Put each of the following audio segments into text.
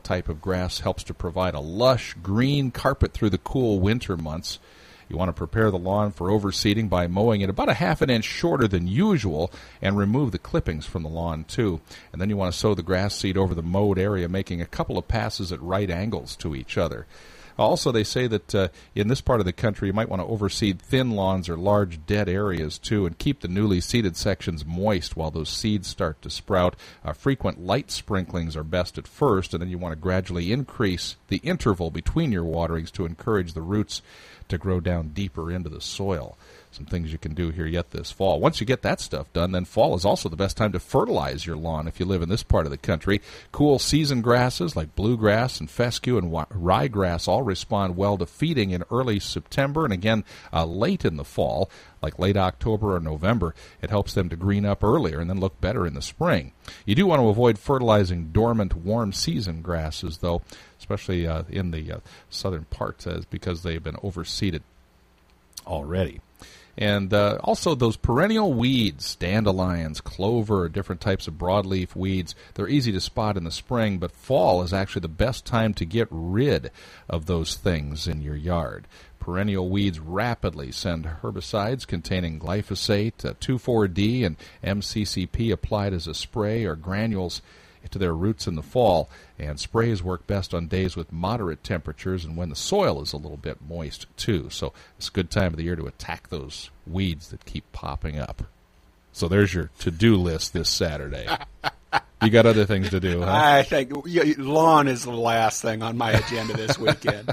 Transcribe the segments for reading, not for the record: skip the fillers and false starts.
type of grass helps to provide a lush green carpet through the cool winter months. You want to prepare the lawn for overseeding by mowing it about a half an inch shorter than usual and remove the clippings from the lawn too. And then you want to sow the grass seed over the mowed area, making a couple of passes at right angles to each other. Also, they say that in this part of the country, you might want to overseed thin lawns or large dead areas, too, and keep the newly seeded sections moist while those seeds start to sprout. Frequent light sprinklings are best at first, and then you want to gradually increase the interval between your waterings to encourage the roots to grow down deeper into the soil. Some things you can do here yet this fall. Once you get that stuff done, then fall is also the best time to fertilize your lawn if you live in this part of the country. Cool season grasses like bluegrass and fescue and ryegrass all respond well to feeding in early September and again late in the fall, like late October or November. It helps them to green up earlier and then look better in the spring. You do want to avoid fertilizing dormant warm season grasses, though, especially in the southern parts, because they've been overseeded already. And also those perennial weeds, dandelions, clover, different types of broadleaf weeds, they're easy to spot in the spring, but fall is actually the best time to get rid of those things in your yard. Perennial weeds rapidly send herbicides containing glyphosate, 2,4-D, and MCCP applied as a spray or granules to their roots in the fall, and sprays work best on days with moderate temperatures and when the soil is a little bit moist too. So it's a good time of the year to attack those weeds that keep popping up. So there's your to-do list this Saturday. You got other things to do, huh? I think lawn is the last thing on my agenda this weekend.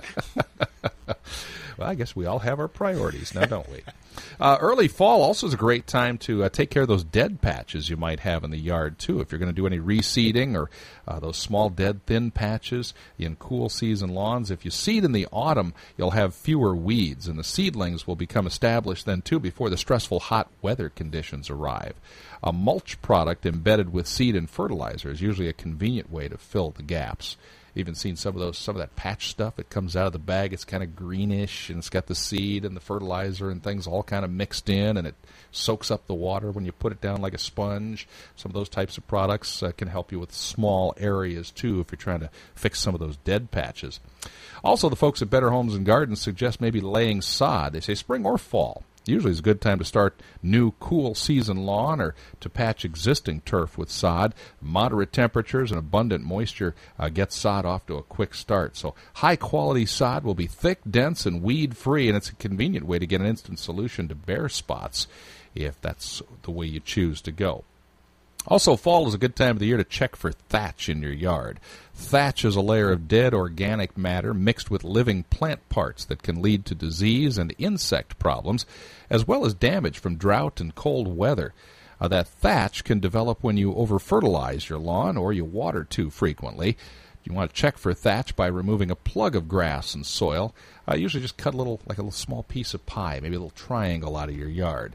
Well, I guess we all have our priorities now, don't we? Early fall also is a great time to take care of those dead patches you might have in the yard, too. If you're going to do any reseeding or those small dead thin patches in cool season lawns, if you seed in the autumn, you'll have fewer weeds, and the seedlings will become established then, too, before the stressful hot weather conditions arrive. A mulch product embedded with seed and fertilizer is usually a convenient way to fill the gaps. Even seen some of that patch stuff that comes out of the bag. It's kind of greenish, and it's got the seed and the fertilizer and things all kind of mixed in, and it soaks up the water when you put it down like a sponge. Some of those types of products can help you with small areas, too, if you're trying to fix some of those dead patches. Also, the folks at Better Homes and Gardens suggest maybe laying sod. They say spring or fall. Usually it's a good time to start new cool season lawn or to patch existing turf with sod. Moderate temperatures and abundant moisture get sod off to a quick start. So high-quality sod will be thick, dense, and weed-free, and it's a convenient way to get an instant solution to bare spots if that's the way you choose to go. Also, fall is a good time of the year to check for thatch in your yard. Thatch is a layer of dead organic matter mixed with living plant parts that can lead to disease and insect problems, as well as damage from drought and cold weather. That thatch can develop when you over-fertilize your lawn or you water too frequently. You want to check for thatch by removing a plug of grass and soil. Usually just cut a little small piece of pie, maybe a little triangle out of your yard.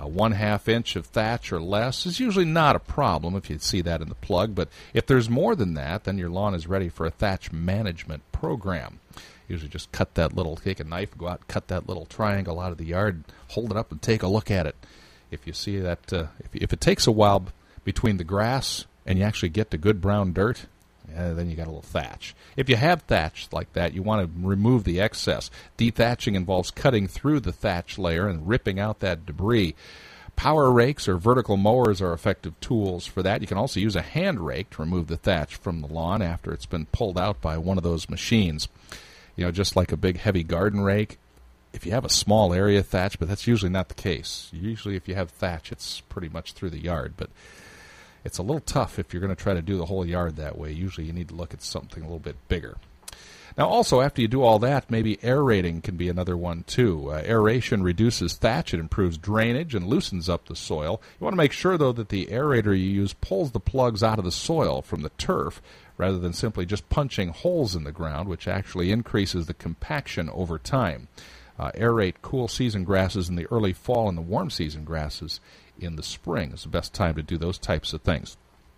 1/2 inch of thatch or less is usually not a problem if you see that in the plug, but if there's more than that, then your lawn is ready for a thatch management program. Usually just take a knife, go out and cut that little triangle out of the yard, hold it up and take a look at it. If you see that, if it takes a while between the grass and you actually get to good brown dirt, then you got a little thatch. If you have thatch like that, you want to remove the excess. Dethatching involves cutting through the thatch layer and ripping out that debris. Power rakes or vertical mowers are effective tools for that. You can also use a hand rake to remove the thatch from the lawn after it's been pulled out by one of those machines. Just like a big heavy garden rake, if you have a small area thatch, but that's usually not the case. Usually if you have thatch, it's pretty much through the yard, but it's a little tough if you're going to try to do the whole yard that way. Usually you need to look at something a little bit bigger. Now, also, after you do all that, maybe aerating can be another one, too. Aeration reduces thatch. It improves drainage and loosens up the soil. You want to make sure, though, that the aerator you use pulls the plugs out of the soil from the turf rather than simply just punching holes in the ground, which actually increases the compaction over time. Aerate cool season grasses in the early fall and the warm season grasses in the spring is the best time to do those types of things.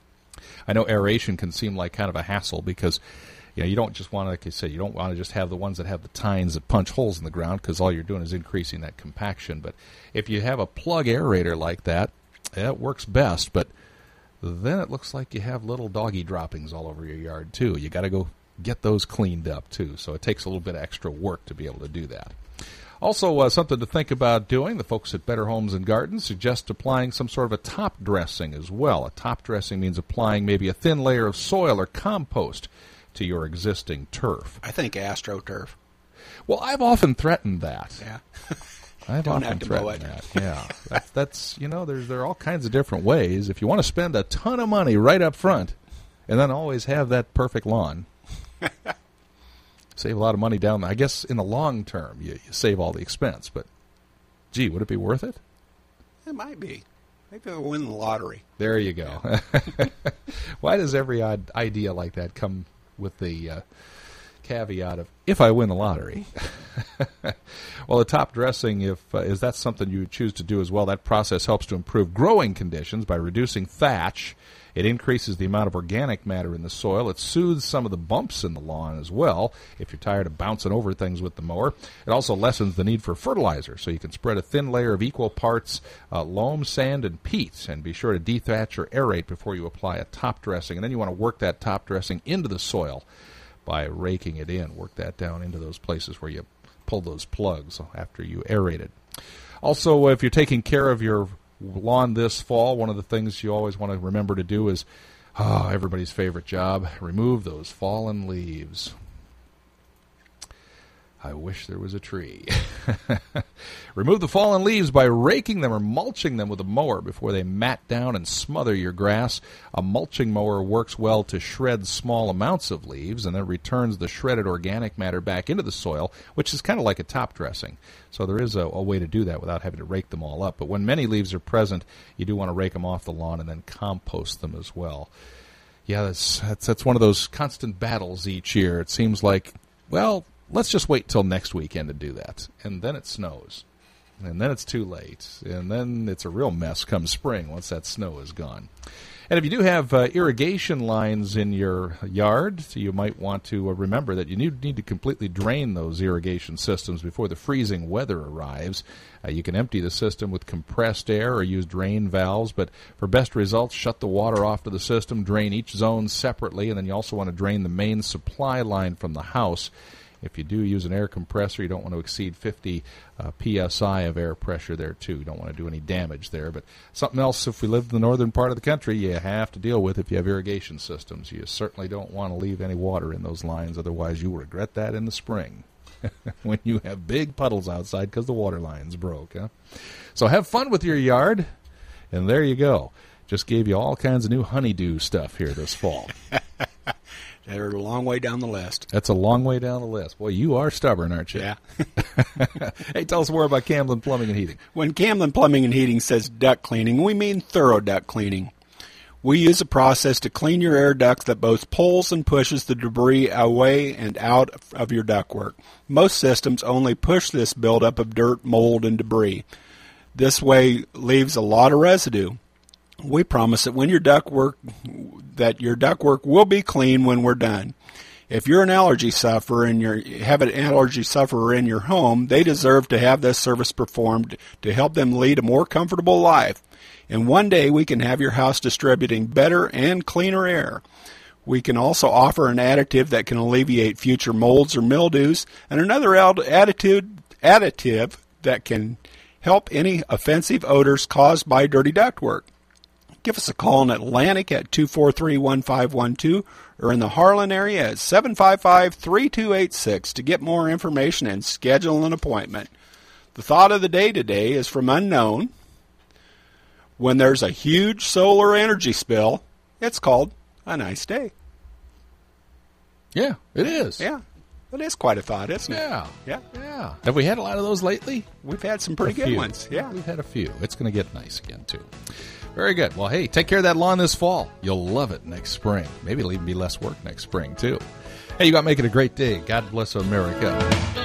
I know aeration can seem like kind of a hassle because you don't just want to, like I said, you don't want to just have the ones that have the tines that punch holes in the ground because all you're doing is increasing that compaction. But if you have a plug aerator like that, it works best. But then it looks like you have little doggy droppings all over your yard too. You got to go get those cleaned up too. So it takes a little bit of extra work to be able to do that. Also, something to think about doing, the folks at Better Homes and Gardens suggest applying some sort of a top dressing as well. A top dressing means applying maybe a thin layer of soil or compost to your existing turf. I think AstroTurf. Well, I've often threatened that. Yeah. I've Don't often have to mow threatened that. Yeah. That's there are all kinds of different ways. If you want to spend a ton of money right up front and then always have that perfect lawn, save a lot of money down. I guess in the long term, you save all the expense. But, gee, would it be worth it? It might be. Maybe I'll win the lottery. There you go. Yeah. Why does every idea like that come with the caveat of, if I win the lottery? Well, the top dressing, is that something you choose to do as well, that process helps to improve growing conditions by reducing thatch. It increases the amount of organic matter in the soil. It soothes some of the bumps in the lawn as well, if you're tired of bouncing over things with the mower. It also lessens the need for fertilizer, so you can spread a thin layer of equal parts loam, sand, and peat, and be sure to dethatch or aerate before you apply a top dressing. And then you want to work that top dressing into the soil by raking it in. Work that down into those places where you pull those plugs after you aerate it. Also, if you're taking care of your lawn this fall, one of the things you always want to remember to do is everybody's favorite job, remove those fallen leaves. I wish there was a tree. Remove the fallen leaves by raking them or mulching them with a mower before they mat down and smother your grass. A mulching mower works well to shred small amounts of leaves and then returns the shredded organic matter back into the soil, which is kind of like a top dressing. So there is a way to do that without having to rake them all up. But when many leaves are present, you do want to rake them off the lawn and then compost them as well. Yeah, that's one of those constant battles each year. It seems like, well, let's just wait till next weekend to do that. And then it snows. And then it's too late. And then it's a real mess come spring once that snow is gone. And if you do have irrigation lines in your yard, you might want to remember that you need to completely drain those irrigation systems before the freezing weather arrives. You can empty the system with compressed air or use drain valves, but for best results, shut the water off to the system, drain each zone separately, and then you also want to drain the main supply line from the house. If you do use an air compressor, you don't want to exceed 50 psi of air pressure there, too. You don't want to do any damage there. But something else, if we live in the northern part of the country, you have to deal with if you have irrigation systems. You certainly don't want to leave any water in those lines. Otherwise, you'll regret that in the spring when you have big puddles outside because the water lines broke. Huh? So have fun with your yard, and there you go. Just gave you all kinds of new honeydew stuff here this fall. They're a long way down the list. That's a long way down the list. Boy, you are stubborn, aren't you? Yeah. Hey, tell us more about Camlin Plumbing and Heating. When Camlin Plumbing and Heating says duct cleaning, we mean thorough duct cleaning. We use a process to clean your air ducts that both pulls and pushes the debris away and out of your ductwork. Most systems only push this buildup of dirt, mold, and debris. This way leaves a lot of residue. We promise that your ductwork will be clean when we're done. If you're an allergy sufferer and have an allergy sufferer in your home, they deserve to have this service performed to help them lead a more comfortable life. And one day we can have your house distributing better and cleaner air. We can also offer an additive that can alleviate future molds or mildews, and another additive that can help any offensive odors caused by dirty ductwork. Give us a call in Atlantic at 243-1512 or in the Harlan area at 755-3286 to get more information and schedule an appointment. The thought of the day today is from Unknown. When there's a huge solar energy spill, it's called a nice day. Yeah, it is. Yeah, it is quite a thought, isn't it? Yeah. Have we had a lot of those lately? We've had some pretty good ones. Yeah, we've had a few. It's going to get nice again, too. Very good. Well, hey, take care of that lawn this fall. You'll love it next spring. Maybe it'll even be less work next spring, too. Hey, you got to make it a great day. God bless America.